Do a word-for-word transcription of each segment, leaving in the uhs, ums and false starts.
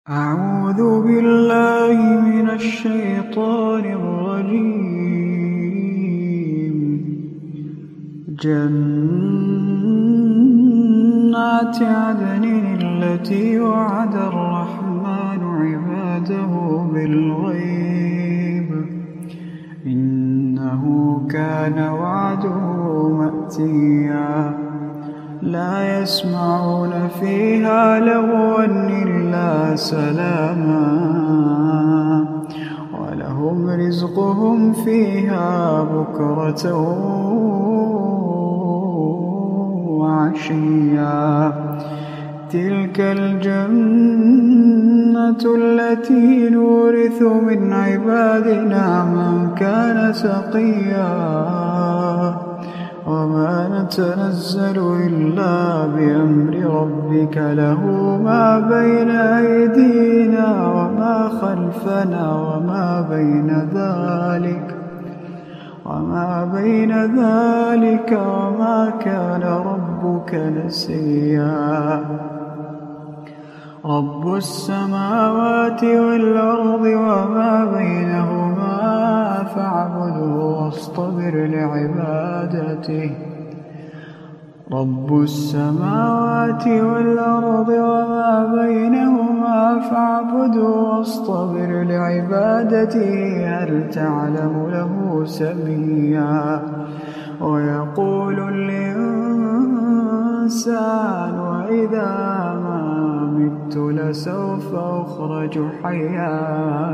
أعوذ بالله من الشيطان الرجيم. جنات عدن التي وعد الرحمن عباده بالغيب إنه كان وعده مأتيا. لا يسمعون فيها لغوا إلا سلاما ولهم رزقهم فيها بكرة وعشيا. تلك الجنة التي نورث من عبادنا من كان تقيا. وما نتنزل إلا بأمر ربك له ما بين أيدينا وما خلفنا وما بين ذلك وما بين ذلك وما كان ربك نسيا. رب السماوات والأرض وما بينهما فاعبده واصطبر لعبادته. رب السماوات والأرض وما بينهما فاعبده واصطبر لعبادته. هل تعلم له سميا. ويقول الإنسان وإذا ما مت لسوف أخرج حيا.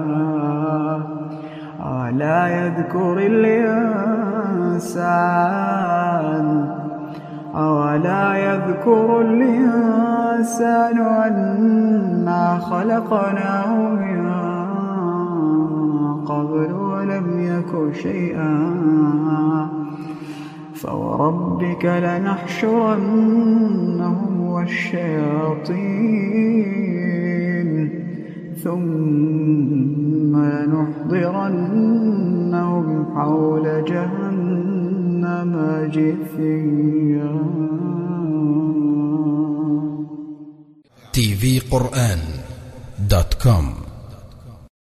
ألا يذكر الإنسان أولا يذكر الإنسان أنا خلقناه من قبل ولم يك شيئا. فوربك لنحشرنهم والشياطين ثم لنحضرنهم حول جهنم جثيا. تي في قرآن دوت كوم